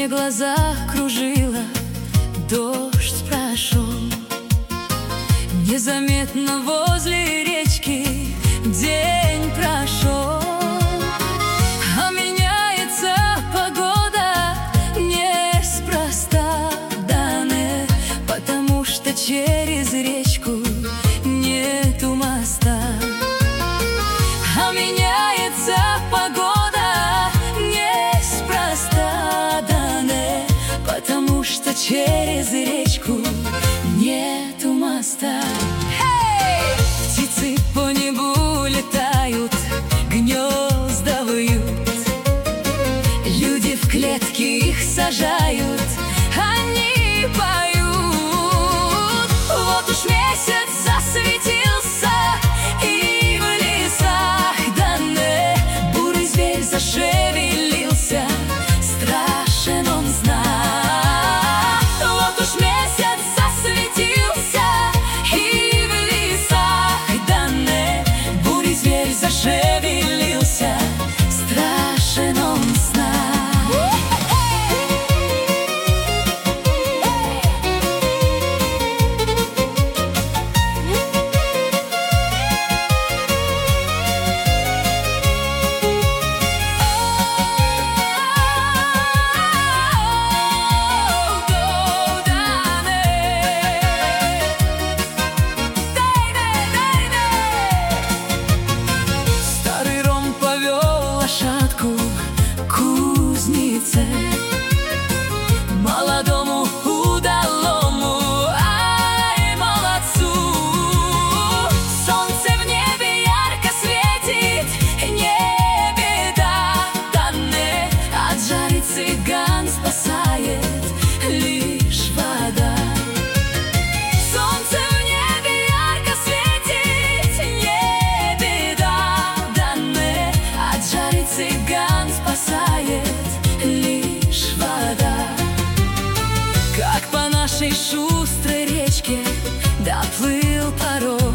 мне глаза кружила, дождь прошел. Незаметно возле речки день прошел. А меняется погода неспроста, да не, потому что через речку нету моста. А меняется погода неспроста, да не, потому что через речку нету моста. Птицы по небу летают, гнезда вьют, люди в клетки их сажают, они поют. Вот уж месяц засветился, и в лесах, да не, бурый зверь зашевелился, страшен он знак. Вот уж месяц засветился, и в лесах, да не, бурый зверь зашевелился, страшен он знак. Молодому удалому, ай, молодцу. Солнце в небе ярко светит, не беда, да не, от жары цыган спасает лишь вода. Солнце в небе ярко светит, не беда, да не, от жары цыган спасает лишь вода. Как по нашей шустрой речке доплыл парок,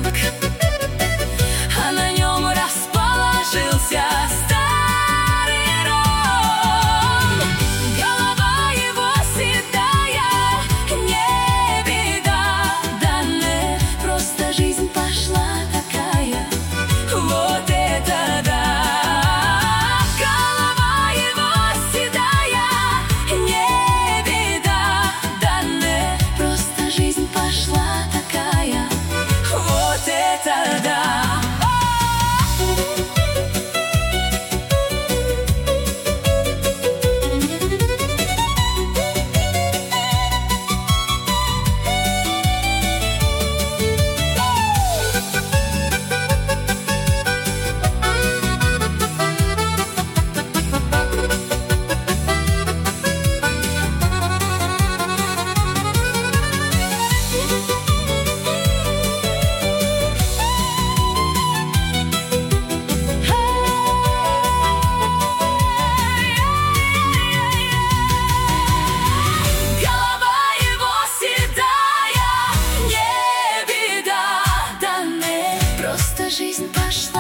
а на нем расположился старый ром. Голова его седая, не беда, да не, просто жизнь пошла такая, вот это да. Голова его седая, не беда, да не, просто жизнь пошла такая, вот это да. Жизнь пошла.